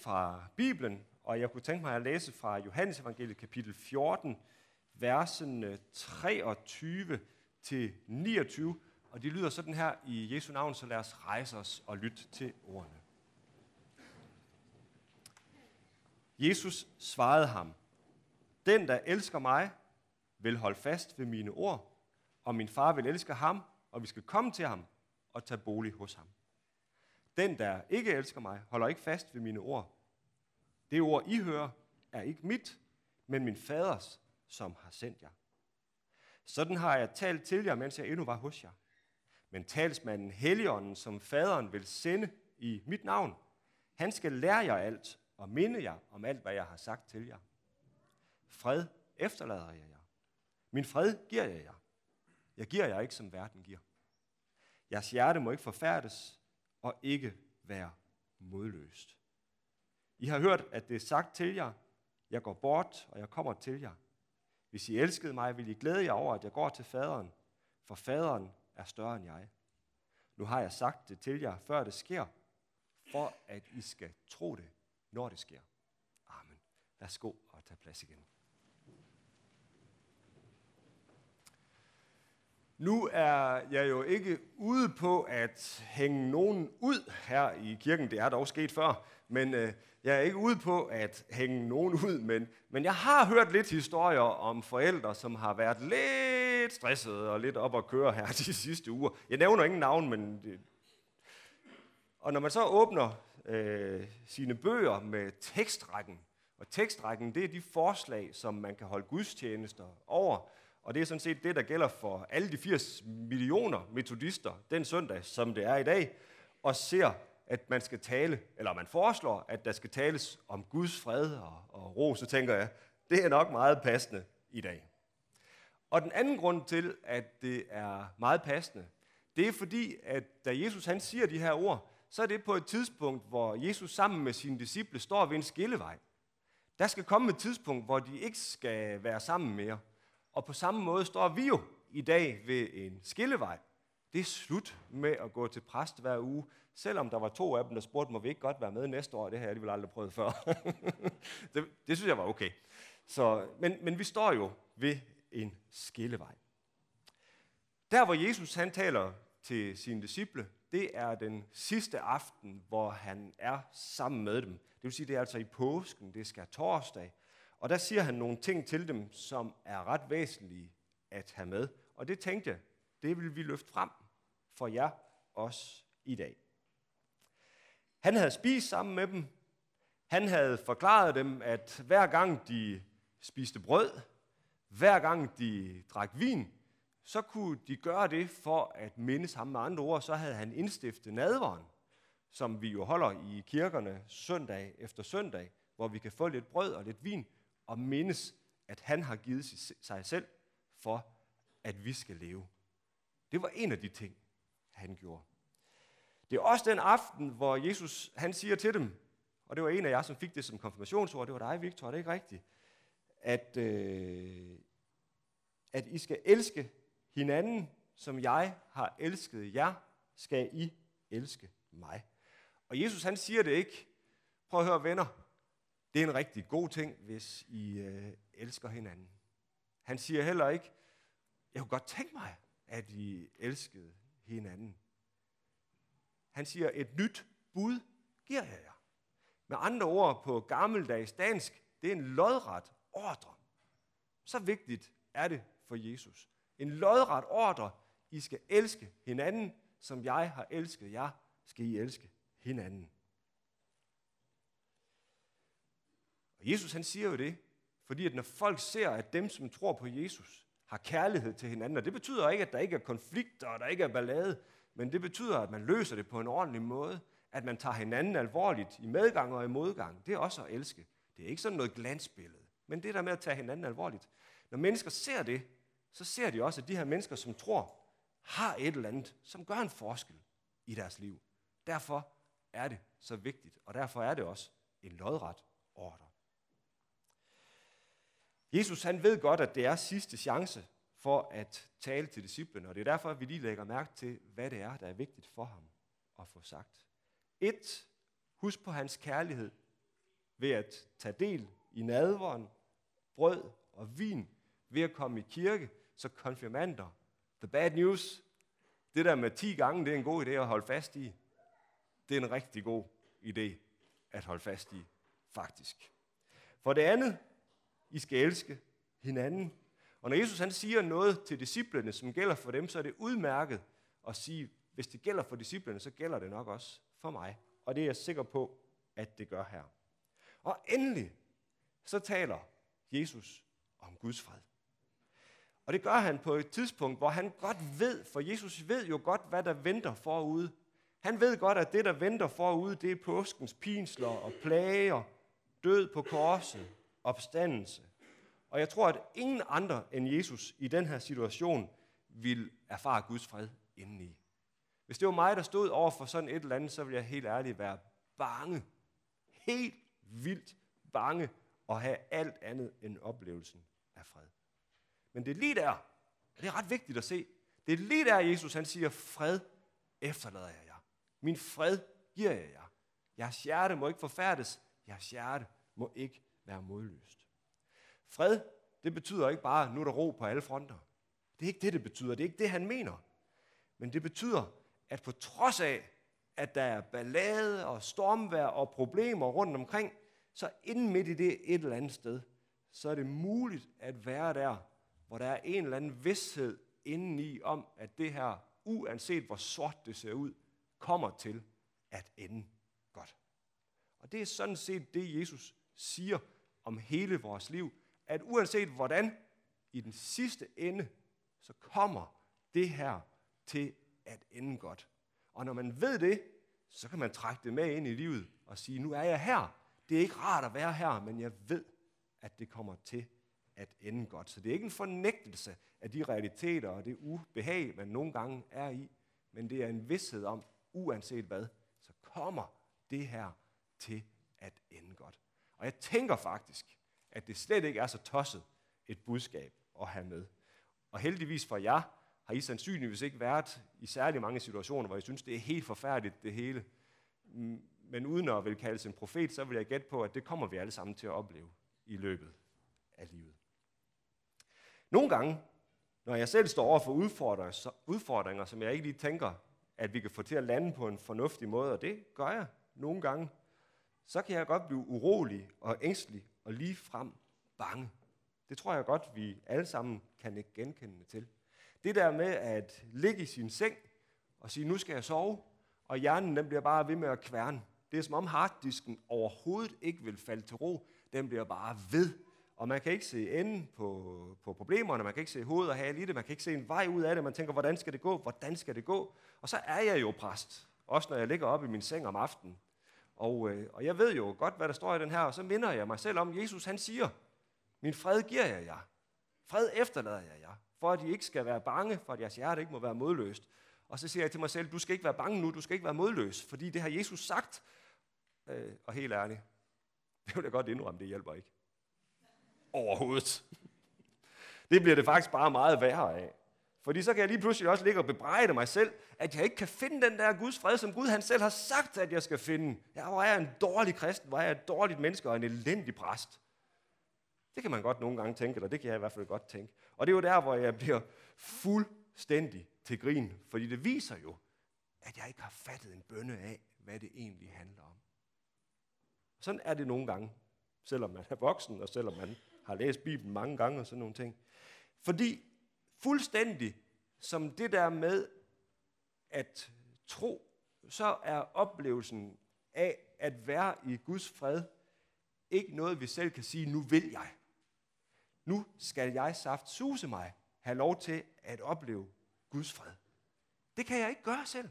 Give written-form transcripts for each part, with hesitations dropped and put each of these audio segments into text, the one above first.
fra Bibelen, og jeg kunne tænke mig at læse fra Johannes evangeliet kapitel 14, versene 23 til 29, og de lyder sådan her i Jesu navn, så lad os rejse os og lytte til ordene. Jesus svarede ham: Den, der elsker mig, vil holde fast ved mine ord, og min far vil elske ham, og vi skal komme til ham og tage bolig hos ham. Den, der ikke elsker mig, holder ikke fast ved mine ord. Det ord, I hører, er ikke mit, men min faders, som har sendt jer. Sådan har jeg talt til jer, mens jeg endnu var hos jer. Men talsmanden Helligånden, som faderen vil sende i mit navn, han skal lære jer alt og minde jer om alt, hvad jeg har sagt til jer. Fred efterlader jeg jer. Min fred giver jeg jer. Jeg giver jer ikke, som verden giver. Jeres hjerte må ikke forfærdes og ikke være modløst. I har hørt, at det er sagt til jer: Jeg går bort, og jeg kommer til jer. Hvis I elskede mig, vil I glæde jer over, at jeg går til faderen, for faderen er større end jeg. Nu har jeg sagt det til jer, før det sker, for at I skal tro det, når det sker. Amen. Værsgo og tag plads igen. Nu er jeg jo ikke ude på at hænge nogen ud her i kirken. Det er dog sket før, men jeg er ikke ude på at hænge nogen ud. Men jeg har hørt lidt historier om forældre, som har været lidt stressede og lidt op at køre her de sidste uger. Jeg nævner ingen navn, men... Og når man så åbner sine bøger med tekstrækken, og tekstrækken, det er de forslag, som man kan holde gudstjenester over, og det er sådan set det, der gælder for alle de 80 millioner metodister den søndag, som det er i dag, og ser, at man skal tale, eller man foreslår, at der skal tales om Guds fred og ro, så tænker jeg, det er nok meget passende i dag. Og den anden grund til, at det er meget passende, det er fordi, at da Jesus han siger de her ord, så er det på et tidspunkt, hvor Jesus sammen med sine disciple står ved en skillevej. Der skal komme et tidspunkt, hvor de ikke skal være sammen mere. Og på samme måde står vi jo i dag ved en skillevej. Det er slut med at gå til præst hver uge, selvom der var 2 af dem, der spurgte, må vi ikke godt være med næste år? Det har jeg alligevel aldrig prøvet før. det synes jeg var okay. Men vi står jo ved en skillevej. Der, hvor Jesus han taler til sine disciple, det er den sidste aften, hvor han er sammen med dem. Det vil sige, det er altså i påsken, det er skærtorsdag. Og der siger han nogle ting til dem, som er ret væsentlige at have med. Og det tænkte jeg, det vil vi løfte frem for jer også i dag. Han havde spist sammen med dem. Han havde forklaret dem, at hver gang de spiste brød, hver gang de drak vin, så kunne de gøre det for at mindes ham. Med andre ord, så havde han indstiftet nadveren, som vi jo holder i kirkerne søndag efter søndag, hvor vi kan få lidt brød og lidt vin, og mindes, at han har givet sig selv for, at vi skal leve. Det var en af de ting, han gjorde. Det er også den aften, hvor Jesus han siger til dem, og det var en af jer, som fik det som konfirmationsord, det var dig, Victor, det er ikke rigtigt, at I skal elske hinanden, som jeg har elsket jer, skal I elske mig. Og Jesus han siger det ikke, prøv at høre venner, det er en rigtig god ting, hvis I elsker hinanden. Han siger heller ikke, jeg kunne godt tænke mig, at I elskede hinanden. Han siger, et nyt bud giver jeg jer. Med andre ord på gammeldags dansk, det er en lodret ordre. Så vigtigt er det for Jesus. En lodret ordre, I skal elske hinanden, som jeg har elsket jer, skal I elske hinanden. Og Jesus han siger jo det, fordi at når folk ser, at dem, som tror på Jesus, har kærlighed til hinanden, og det betyder ikke, at der ikke er konflikter, og der ikke er ballade, men det betyder, at man løser det på en ordentlig måde, at man tager hinanden alvorligt i medgang og i modgang. Det er også at elske. Det er ikke sådan noget glansbillede, men det der med at tage hinanden alvorligt. Når mennesker ser det, så ser de også, at de her mennesker, som tror, har et eller andet, som gør en forskel i deres liv. Derfor er det så vigtigt, og derfor er det også en lodret ordre. Jesus han ved godt, at det er sidste chance for at tale til disciplene, og det er derfor, at vi lige lægger mærke til, hvad det er, der er vigtigt for ham at få sagt. 1. Husk på hans kærlighed ved at tage del i nadveren, brød og vin, ved at komme i kirke, så konfirmander. The bad news, det der med 10 gange, det er en god idé at holde fast i. Det er en rigtig god idé at holde fast i, faktisk. For det andet, I skal elske hinanden. Og når Jesus han siger noget til disciplene, som gælder for dem, så er det udmærket at sige, hvis det gælder for disciplene, så gælder det nok også for mig. Og det er jeg sikker på, at det gør her. Og endelig, så taler Jesus om Guds fred. Og det gør han på et tidspunkt, hvor han godt ved, for Jesus ved jo godt, hvad der venter forude. Han ved godt, at det, der venter forude, det er påskens pinsler og plager, død på korset, opstandelse. Og jeg tror, at ingen andre end Jesus i den her situation vil erfare Guds fred indeni. Hvis det var mig, der stod over for sådan et eller andet, så ville jeg helt ærligt være bange. Helt vildt bange og have alt andet end oplevelsen af fred. Men det er lige der, og det er ret vigtigt at se, det er lige der, Jesus han siger, fred efterlader jeg jer. Min fred giver jeg jer. Jeres hjerte må ikke forfærdes. Jeres hjerte må ikke være modløst. Fred, det betyder ikke bare, nu er der ro på alle fronter. Det er ikke det, det betyder. Det er ikke det, han mener. Men det betyder, at på trods af, at der er ballade og stormvejr og problemer rundt omkring, så inden midt i det et eller andet sted, så er det muligt at være der, hvor der er en eller anden vished indeni om, at det her, uanset hvor sort det ser ud, kommer til at ende godt. Og det er sådan set det, Jesus siger om hele vores liv, at uanset hvordan, i den sidste ende, så kommer det her til at ende godt. Og når man ved det, så kan man trække det med ind i livet og sige, nu er jeg her. Det er ikke rart at være her, men jeg ved, at det kommer til at ende godt. Så det er ikke en fornægtelse af de realiteter og det ubehag, man nogle gange er i, men det er en vished om, uanset hvad, så kommer det her til at ende godt. Og jeg tænker faktisk, at det slet ikke er så tosset et budskab at have med. Og heldigvis for jer har I sandsynligvis ikke været i særlig mange situationer, hvor I synes, det er helt forfærdeligt det hele. Men uden at vil kaldes en profet, så vil jeg gætte på, at det kommer vi alle sammen til at opleve i løbet af livet. Nogle gange, når jeg selv står over for udfordringer, som jeg ikke lige tænker, at vi kan få til at lande på en fornuftig måde, og det gør jeg nogle gange, så kan jeg godt blive urolig og ængstelig og ligefrem bange. Det tror jeg godt, vi alle sammen kan ikke genkende til. Det der med at ligge i sin seng og sige, nu skal jeg sove, og hjernen den bliver bare ved med at kværne. Det er som om harddisken overhovedet ikke vil falde til ro. Den bliver bare ved. Og man kan ikke se enden på problemerne, man kan ikke se hoved og hale i det, man kan ikke se en vej ud af det, man tænker, hvordan skal det gå, hvordan skal det gå? Og så er jeg jo præst, også når jeg ligger oppe i min seng om aftenen. Og jeg ved jo godt, hvad der står i den her, og så minder jeg mig selv om, Jesus han siger, min fred giver jeg jer, fred efterlader jeg jer, for at I ikke skal være bange, for at jeres hjerte ikke må være modløst. Og så siger jeg til mig selv, du skal ikke være bange nu, du skal ikke være modløs, fordi det har Jesus sagt. Og helt ærligt, det vil jeg godt indrømme, det hjælper ikke. Overhovedet. Det bliver det faktisk bare meget værre af. Fordi så kan jeg lige pludselig også ligge og bebrejde mig selv, at jeg ikke kan finde den der Guds fred, som Gud han selv har sagt, at jeg skal finde. Ja, hvor er jeg en dårlig kristen, hvor er jeg et dårligt menneske og en elendig præst. Det kan man godt nogle gange tænke, eller det kan jeg i hvert fald godt tænke. Og det er jo der, hvor jeg bliver fuldstændig til grin, fordi det viser jo, at jeg ikke har fattet en bønne af, hvad det egentlig handler om. Sådan er det nogle gange, selvom man er voksen, og selvom man har læst Bibelen mange gange og sådan nogle ting. Fordi fuldstændig som det der med at tro, så er oplevelsen af at være i Guds fred ikke noget, vi selv kan sige, nu vil jeg. Nu skal jeg suse mig have lov til at opleve Guds fred. Det kan jeg ikke gøre selv.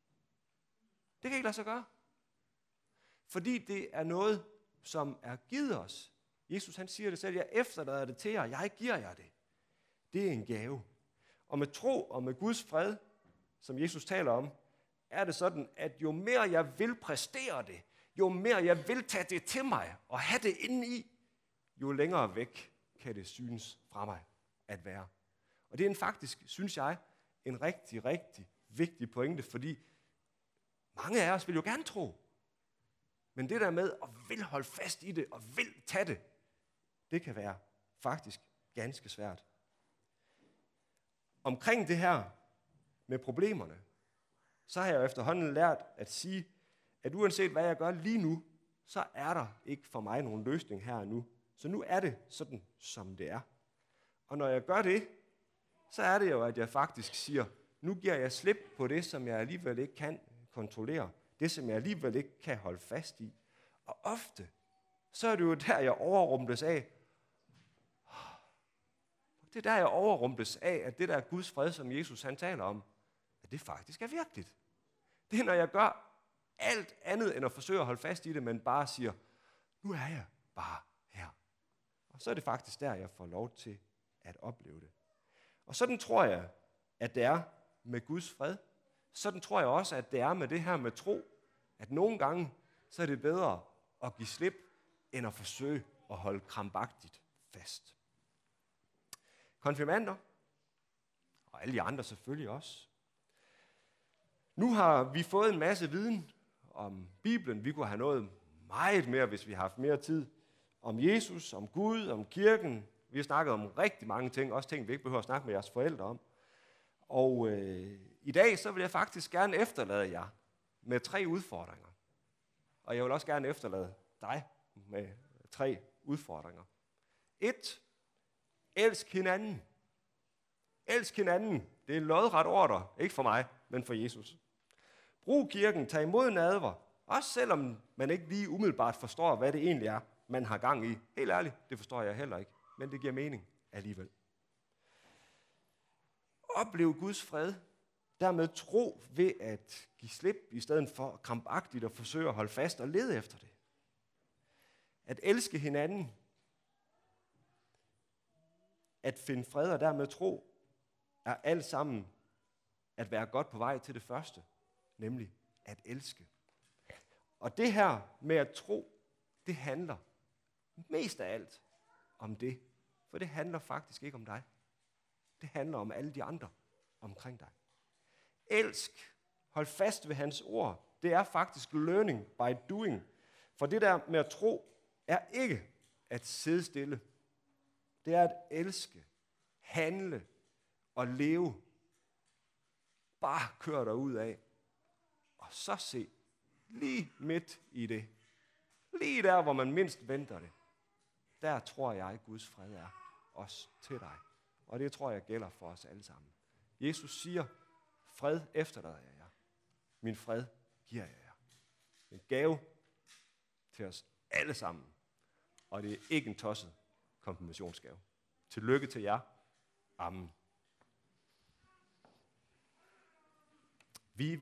Det kan ikke lade sig gøre. Fordi det er noget, som er givet os. Jesus han siger det selv, jeg efterlader det til jer, jeg giver jer det. Det er en gave. Og med tro og med Guds fred, som Jesus taler om, er det sådan, at jo mere jeg vil præstere det, jo mere jeg vil tage det til mig og have det inde i, jo længere væk kan det synes fra mig at være. Og det er faktisk, synes jeg, en rigtig, rigtig vigtig pointe, fordi mange af os vil jo gerne tro. Men det der med at vil holde fast i det og vil tage det, det kan være faktisk ganske svært. Omkring det her med problemerne, så har jeg jo efterhånden lært at sige, at uanset hvad jeg gør lige nu, så er der ikke for mig nogen løsning her og nu. Så nu er det sådan, som det er. Og når jeg gør det, så er det jo, at jeg faktisk siger, nu giver jeg slip på det, som jeg alligevel ikke kan kontrollere. Det, som jeg alligevel ikke kan holde fast i. Og ofte, så er det jo der, jeg overrumbles af. Det er der, jeg overrumbles af, at det der Guds fred, som Jesus han taler om, at det faktisk er virkeligt. Det er, når jeg gør alt andet, end at forsøge at holde fast i det, men bare siger, nu er jeg bare her. Og så er det faktisk der, jeg får lov til at opleve det. Og sådan tror jeg, at det er med Guds fred. Sådan tror jeg også, at det er med det her med tro. At nogle gange, så er det bedre at give slip, end at forsøge at holde krampagtigt fast. Konfirmander, og alle de andre selvfølgelig også. Nu har vi fået en masse viden om Bibelen. Vi kunne have noget meget mere, hvis vi har haft mere tid. Om Jesus, om Gud, om kirken. Vi har snakket om rigtig mange ting, også ting, vi ikke behøver at snakke med jeres forældre om. Og i dag, så vil jeg faktisk gerne efterlade jer med 3 udfordringer. Og jeg vil også gerne efterlade dig med 3 udfordringer. 1. Elsk hinanden. Elsk hinanden. Det er lodret ordre, ikke for mig, men for Jesus. Brug kirken, tag imod nadver, også selvom man ikke lige umiddelbart forstår, hvad det egentlig er, man har gang i. Helt ærligt, det forstår jeg heller ikke, men det giver mening alligevel. Oplev Guds fred, dermed tro ved at give slip, i stedet for krampagtigt at forsøge at holde fast og lede efter det. At elske hinanden, at finde fred og dermed tro, er alt sammen at være godt på vej til det første, nemlig at elske. Og det her med at tro, det handler mest af alt om det, for det handler faktisk ikke om dig. Det handler om alle de andre omkring dig. Elsk, hold fast ved hans ord. Det er faktisk learning by doing. For det der med at tro, er ikke at sidde stille. Det er at elske, handle og leve. Bare kør derud af. Og så se, lige midt i det, lige der, hvor man mindst venter det, der tror jeg, at Guds fred er også til dig. Og det tror jeg gælder for os alle sammen. Jesus siger, fred efterlader jeg jer. Min fred giver jeg jer. En gave til os alle sammen. Og det er ikke en tosset konfirmationsgave. Tillykke til jer. Amen. Vi